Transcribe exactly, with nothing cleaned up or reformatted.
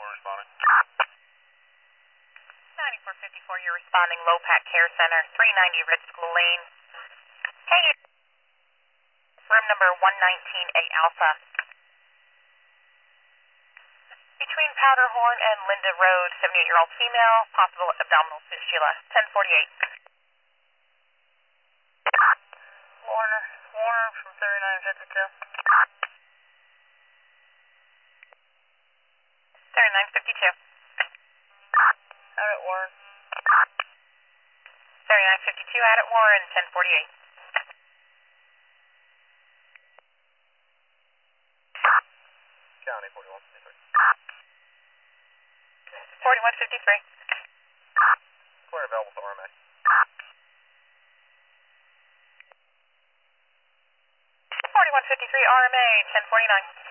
responding. ninety-four fifty-four, you're responding Low-Pac Care Center, three ninety Red School Lane. Hey, room number one nineteen A Alpha. Between Powderhorn and Linda Road, seventy-eight-year-old female, possible abdominal fistula, ten forty-eight. Warner, Warner from thirty-nine fifty-two. thirty-nine fifty-two. Out at Warren. thirty-nine fifty-two, out at Warren, ten forty-eight. County, forty-one fifty-three. forty-one fifty-three. Clear available to R M A. forty-one fifty-three, R M A, ten forty-nine.